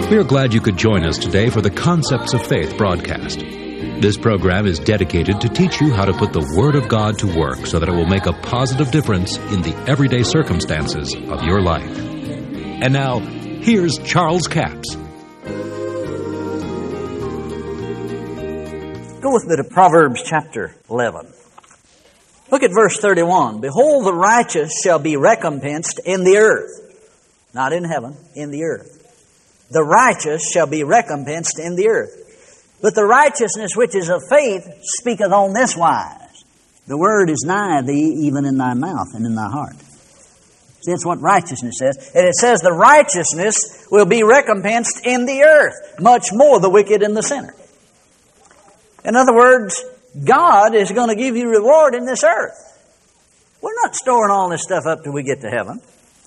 We are glad you could join us today for the Concepts of Faith broadcast. This program is dedicated to teach you how to put the Word of God to work so that it will make a positive difference in the everyday circumstances of your life. And now, here's Charles Capps. Go with me to Proverbs chapter 11. Look at verse 31. Behold, the righteous shall be recompensed in the earth. Not in heaven, in the earth. The righteous shall be recompensed in the earth. But the righteousness which is of faith speaketh on this wise. The word is nigh thee, even in thy mouth and in thy heart. See, that's what righteousness says. And it says the righteousness will be recompensed in the earth, much more the wicked and the sinner. In other words, God is going to give you reward in this earth. We're not storing all this stuff up till we get to heaven.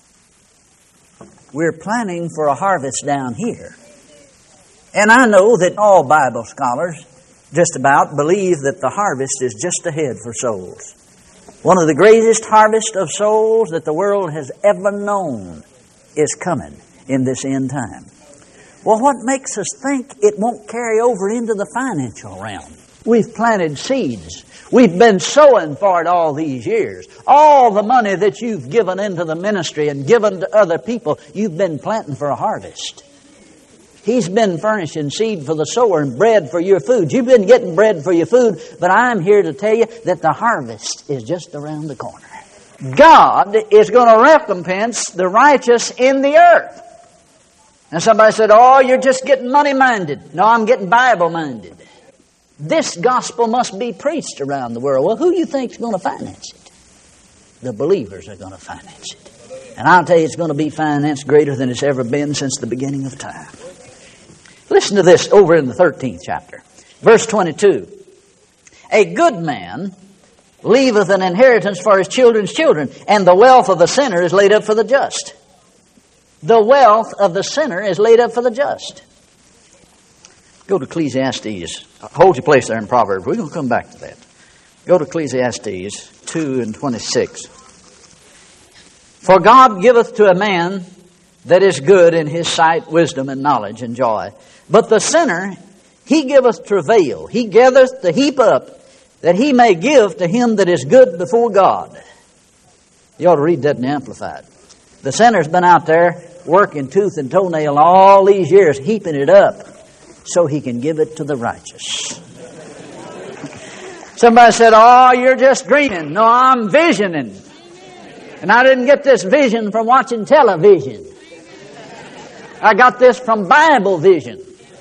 We're planning for a harvest down here. And I know that all Bible scholars, just about, believe that the harvest is just ahead for souls. One of the greatest harvests of souls that the world has ever known is coming in this end time. Well, what makes us think it won't carry over into the financial realm? We've planted seeds. We've been sowing for it all these years. All the money that you've given into the ministry and given to other people, you've been planting for a harvest. He's been furnishing seed for the sower and bread for your food. You've been getting bread for your food, but I'm here to tell you that the harvest is just around the corner. God is going to recompense the righteous in the earth. And somebody said, oh, you're just getting money-minded. No, I'm getting Bible-minded. This gospel must be preached around the world. Well, who do you think is going to finance it? The believers are going to finance it. And I'll tell you, it's going to be financed greater than it's ever been since the beginning of time. Listen to this over in the 13th chapter. Verse 22. A good man leaveth an inheritance for his children's children, and the wealth of the sinner is laid up for the just. The wealth of the sinner is laid up for the just. Go to Ecclesiastes. Hold your place there in Proverbs. We're going to come back to that. Go to Ecclesiastes 2 and 26. For God giveth to a man that is good in his sight wisdom and knowledge and joy. But the sinner, he giveth travail. He gathereth to heap up, that he may give to him that is good before God. You ought to read that in the Amplified. The sinner's been out there working tooth and toenail all these years, heaping it up, so he can give it to the righteous. Somebody said, oh, you're just dreaming. No, I'm visioning. And I didn't get this vision from watching television. I got this from Bible vision.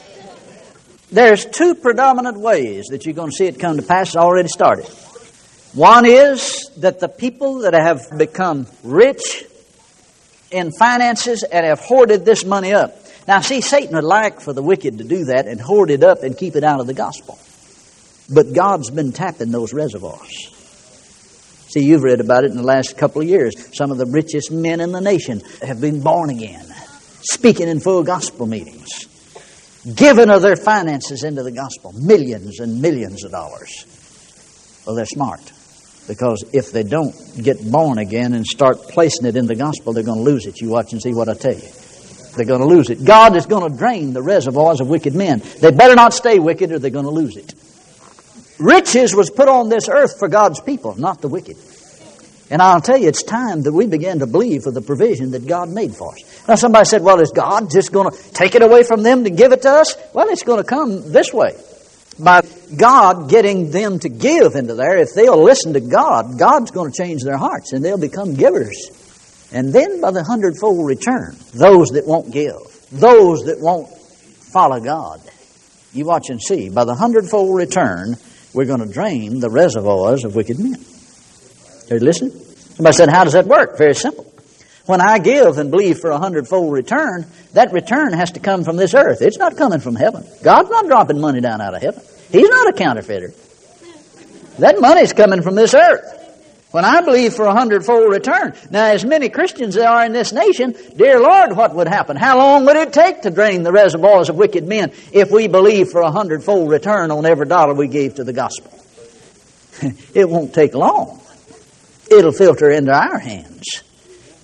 There's two predominant ways that you're going to see it come to pass. It's already started. One is that the people that have become rich in finances and have hoarded this money up. Now, see, Satan would like for the wicked to do that and hoard it up and keep it out of the gospel. But God's been tapping those reservoirs. See, you've read about it in the last couple of years. Some of the richest men in the nation have been born again, speaking in full gospel meetings, giving of their finances into the gospel, millions and millions of dollars. Well, they're smart, because if they don't get born again and start placing it in the gospel, they're going to lose it. You watch and see what I tell you. They're going to lose it. God is going to drain the reservoirs of wicked men. They better not stay wicked or they're going to lose it. Riches was put on this earth for God's people, not the wicked. And I'll tell you, it's time that we begin to believe for the provision that God made for us. Now somebody said, well, is God just going to take it away from them to give it to us? Well, it's going to come this way. By God getting them to give into there, if they'll listen to God, God's going to change their hearts and they'll become givers. And then by the hundredfold return, those that won't give, those that won't follow God, you watch and see. By the hundredfold return, we're going to drain the reservoirs of wicked men. Are you listening? Somebody said, how does that work? Very simple. When I give and believe for a hundredfold return, that return has to come from this earth. It's not coming from heaven. God's not dropping money down out of heaven. He's not a counterfeiter. That money's coming from this earth. When I believe for a hundredfold return. Now, as many Christians there are in this nation, dear Lord, what would happen? How long would it take to drain the reservoirs of wicked men if we believe for a hundredfold return on every dollar we gave to the gospel? It won't take long. It'll filter into our hands.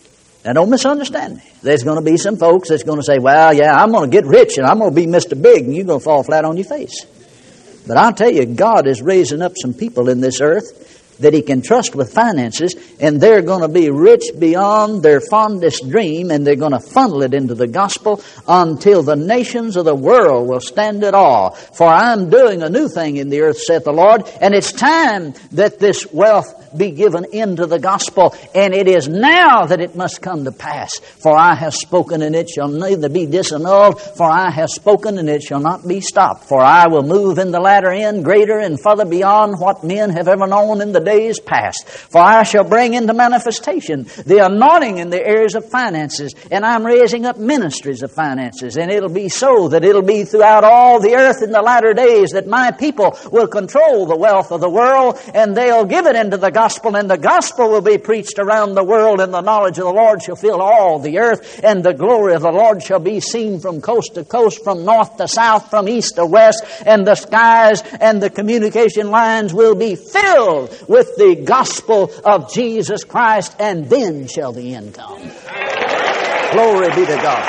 Now, don't misunderstand me. There's going to be some folks that's going to say, well, yeah, I'm going to get rich and I'm going to be Mr. Big, and you're going to fall flat on your face. But I'll tell you, God is raising up some people in this earth that He can trust with finances, and they're going to be rich beyond their fondest dream, and they're going to funnel it into the gospel until the nations of the world will stand at awe. For I'm doing a new thing in the earth, saith the Lord, and it's time that this wealth be given into the gospel, and it is now that it must come to pass. For I have spoken, and it shall neither be disannulled. For I have spoken, and it shall not be stopped. For I will move in the latter end greater and further beyond what men have ever known in the days past. For I shall bring into manifestation the anointing in the areas of finances, and I'm raising up ministries of finances, and it'll be so that it'll be throughout all the earth in the latter days that my people will control the wealth of the world, and they'll give it into the gospel, and the gospel will be preached around the world, and the knowledge of the Lord shall fill all the earth, and the glory of the Lord shall be seen from coast to coast, from north to south, from east to west, and the skies and the communication lines will be filled with the gospel of Jesus Christ, and then shall the end come. Glory be to God.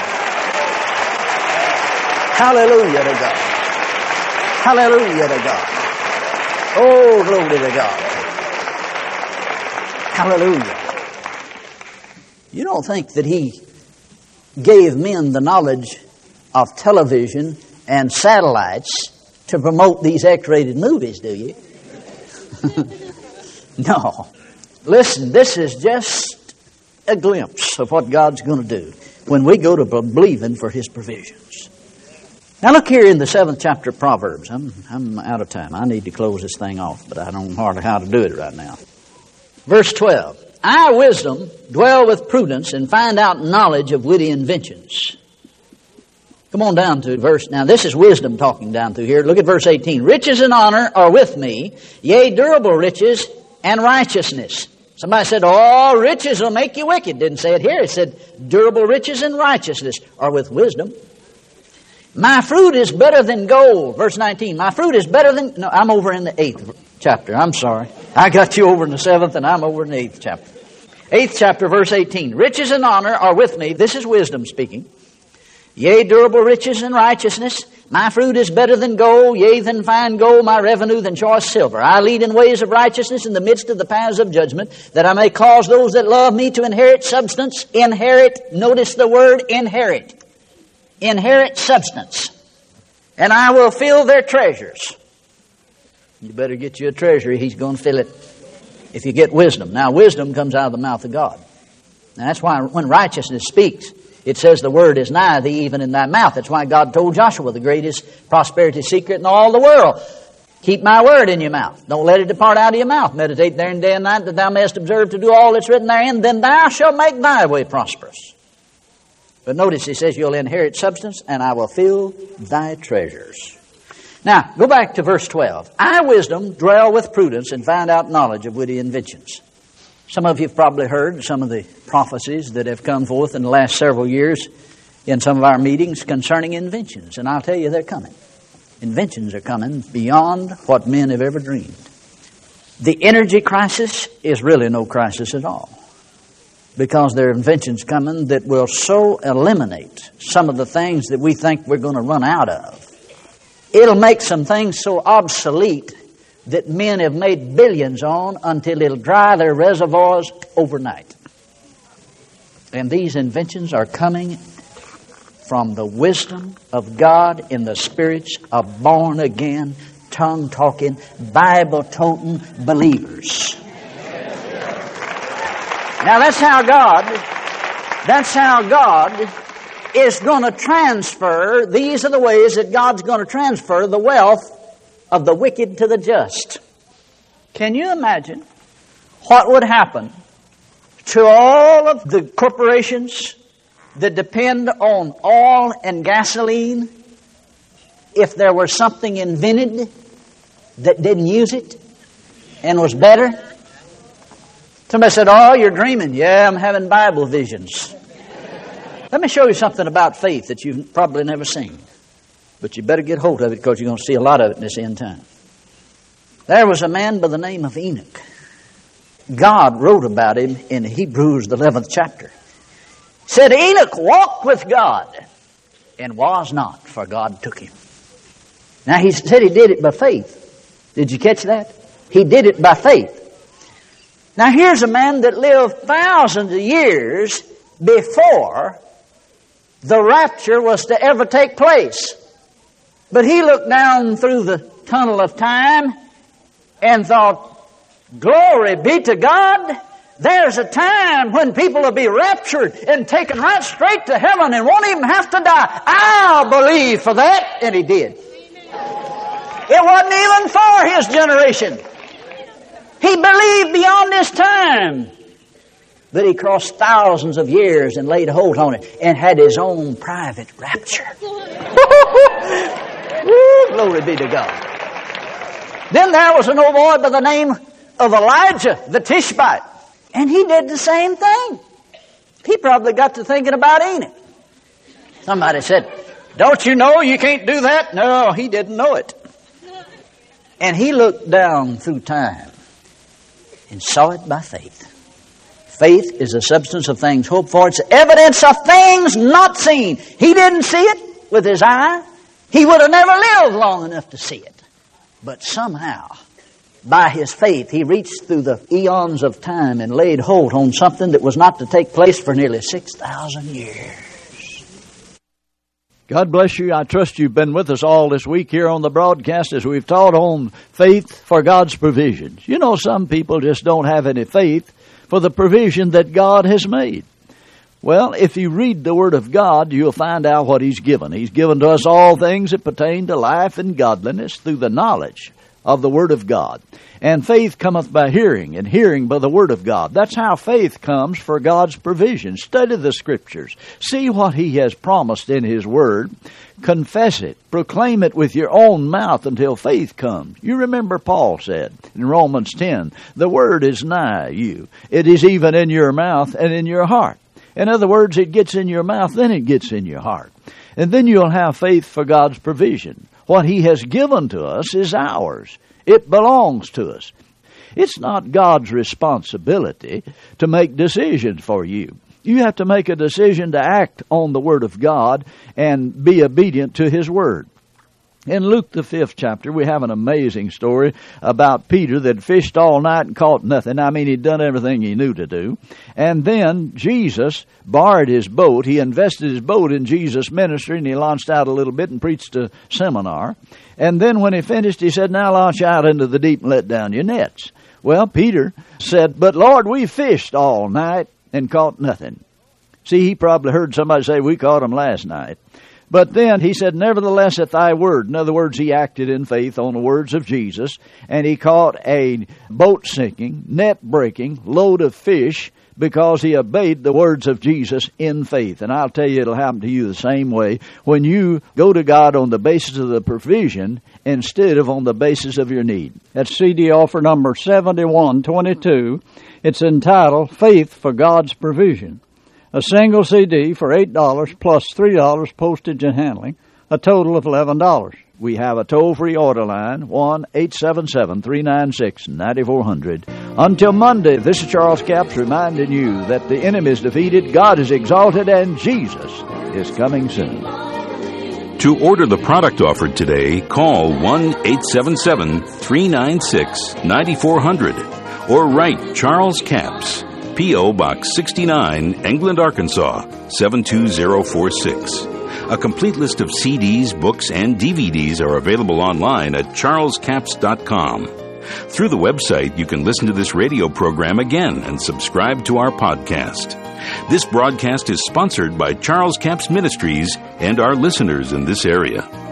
Hallelujah to God. Hallelujah to God. Oh, glory to God. Hallelujah. You don't think that He gave men the knowledge of television and satellites to promote these X-rated movies, do you? No. Listen, this is just a glimpse of what God's going to do when we go to believing for His provisions. Now look here in the 7th chapter of Proverbs. I'm out of time. I need to close this thing off, but I don't know hardly how to do it right now. Verse 12. I, wisdom, dwell with prudence and find out knowledge of witty inventions. Come on down to verse, now this is wisdom talking down through here. Look at verse 18. Riches and honor are with me, yea, durable riches and righteousness. Somebody said, oh, riches will make you wicked. Didn't say it here. It said, durable riches and righteousness are with wisdom. My fruit is better than gold. Verse 19. My fruit is better than, no, I'm over in the 8th chapter. I'm sorry. I got you over in the 7th and I'm over in the 8th chapter. 8th chapter, verse 18. Riches and honor are with me. This is wisdom speaking. Yea, durable riches and righteousness. My fruit is better than gold, yea, than fine gold, my revenue than choice silver. I lead in ways of righteousness in the midst of the paths of judgment, that I may cause those that love me to inherit substance. Inherit, notice the word inherit. Inherit substance. And I will fill their treasures. You better get you a treasury. He's going to fill it if you get wisdom. Now, wisdom comes out of the mouth of God. Now, that's why when righteousness speaks, it says the word is nigh thee, even in thy mouth. That's why God told Joshua the greatest prosperity secret in all the world. Keep my word in your mouth. Don't let it depart out of your mouth. Meditate therein day and night, that thou mayest observe to do all that's written therein. Then thou shalt make thy way prosperous. But notice he says you'll inherit substance, and I will fill thy treasures. Now, go back to verse 12. I, wisdom, dwell with prudence and find out knowledge of witty inventions. Some of you have probably heard some of the prophecies that have come forth in the last several years in some of our meetings concerning inventions. And I'll tell you, they're coming. Inventions are coming beyond what men have ever dreamed. The energy crisis is really no crisis at all, because there are inventions coming that will so eliminate some of the things that we think we're going to run out of. It'll make some things so obsolete that men have made billions on until it'll dry their reservoirs overnight. And these inventions are coming from the wisdom of God in the spirits of born-again, tongue-talking, Bible-toting believers. Now that's how God is going to transfer, these are the ways that God's going to transfer the wealth of the wicked to the just. Can you imagine what would happen to all of the corporations that depend on oil and gasoline if there were something invented that didn't use it and was better? Somebody said, oh, you're dreaming. Yeah, I'm having Bible visions. Let me show you something about faith that you've probably never seen. But you better get hold of it, because you're going to see a lot of it in this end time. There was a man by the name of Enoch. God wrote about him in Hebrews, the 11th chapter. said Enoch walked with God and was not, for God took him. Now he said he did it by faith. Did you catch that? He did it by faith. Now here's a man that lived thousands of years before the rapture was to ever take place. But he looked down through the tunnel of time and thought, glory be to God. There's a time when people will be raptured and taken right straight to heaven and won't even have to die. I'll believe for that. And he did. It wasn't even for his generation. He believed beyond his time. But he crossed thousands of years and laid hold on it and had his own private rapture. Glory be to God. Then there was an old boy by the name of Elijah the Tishbite. And he did the same thing. He probably got to thinking about Enoch. Somebody said, don't you know you can't do that? No, he didn't know it. And he looked down through time and saw it by faith. Faith is the substance of things hoped for. It's the evidence of things not seen. He didn't see it with his eye. He would have never lived long enough to see it. But somehow, by his faith, he reached through the eons of time and laid hold on something that was not to take place for nearly 6,000 years. God bless you. I trust you've been with us all this week here on the broadcast as we've taught on faith for God's provisions. You know, some people just don't have any faith for the provision that God has made. Well, if you read the Word of God, you'll find out what He's given. He's given to us all things that pertain to life and godliness through the knowledge of the Word of God. And faith cometh by hearing, and hearing by the Word of God. That's how faith comes for God's provision. Study the Scriptures. See what He has promised in His Word. Confess it. Proclaim it with your own mouth until faith comes. You remember Paul said in Romans 10, the Word is nigh you. It is even in your mouth and in your heart. In other words, it gets in your mouth, then it gets in your heart. And then you'll have faith for God's provision. What He has given to us is ours. It belongs to us. It's not God's responsibility to make decisions for you. You have to make a decision to act on the Word of God and be obedient to His Word. In Luke the 5th chapter, we have an amazing story about Peter that fished all night and caught nothing. I mean, he'd done everything he knew to do. And then Jesus borrowed his boat. He invested his boat in Jesus' ministry, and he launched out a little bit and preached a seminar. And then when he finished, he said, now launch out into the deep and let down your nets. Well, Peter said, but Lord, we fished all night and caught nothing. See, he probably heard somebody say, we caught them last night. But then he said, nevertheless at thy word. In other words, he acted in faith on the words of Jesus, and he caught a boat-sinking, net-breaking load of fish because he obeyed the words of Jesus in faith. And I'll tell you, it'll happen to you the same way when you go to God on the basis of the provision instead of on the basis of your need. That's CD offer number 7122. It's entitled, Faith for God's Provision. A single CD for $8 plus $3 postage and handling, a total of $11. We have a toll-free order line, 1-877-396-9400. Until Monday, this is Charles Capps reminding you that the enemy is defeated, God is exalted, and Jesus is coming soon. To order the product offered today, call 1-877-396-9400 or write Charles Capps, P.O. Box 69, England, Arkansas, 72046. A complete list of CDs, books, and DVDs are available online at charlescapps.com. Through the website, you can listen to this radio program again and subscribe to our podcast. This broadcast is sponsored by Charles Capps Ministries and our listeners in this area.